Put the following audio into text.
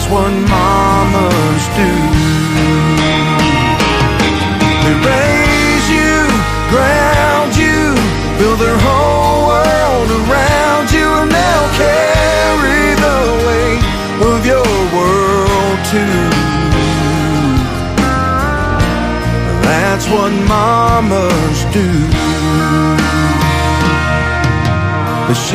That's what mamas do. They raise you, ground you, build their whole world around you, and they'll carry the weight of your world too. That's what mamas do. But